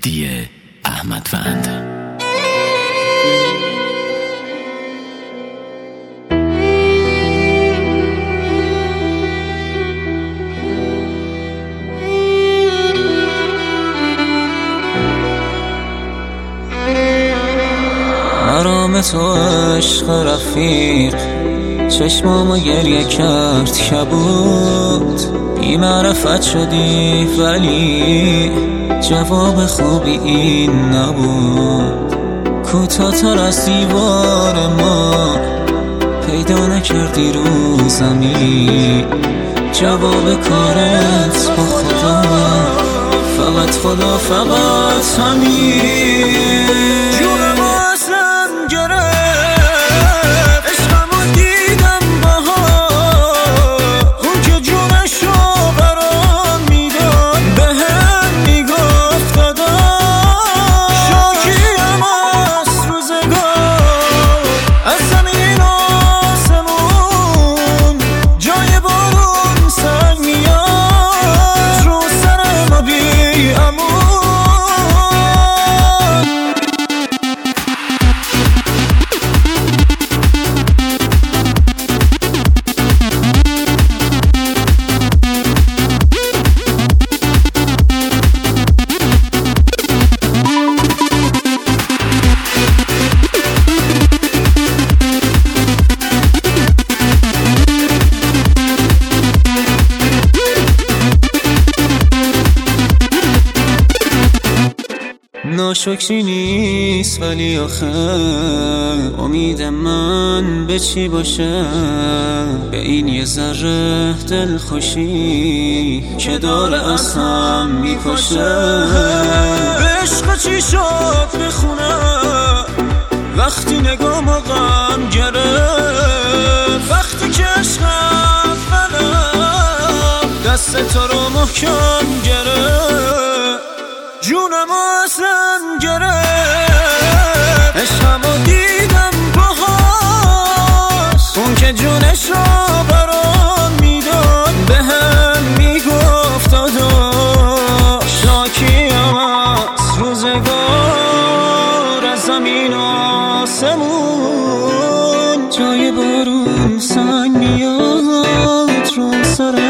مهدی احمدوند. آرام تو عشق رفیق چشمامو گریه کرد کبود، بی معرفت شدی ولی جواب خوبی این نبود. کوتاه‌تر از دیوار ما پیدا نکردی رو زمین، جواب کارت با خدا، فقط خدا، فقط همین. ناشکری نیست ولی آخه امید من به چی باشه؟ به این یه ذره دلخوشی که داره از هم میکشه. به عشق چی شد بخونه وقتی نگام غم گرفت، وقتی که عشق اولم دست تو رو محکم گرفت، جونم ازم گرفت، عشقمو دیدم باهاش، اون که جونش رو برام میداد بهم میگفت داداش، شاکیم از روزگار، از زمین و آسمون، جای بارون سنگ میاد رو سرم.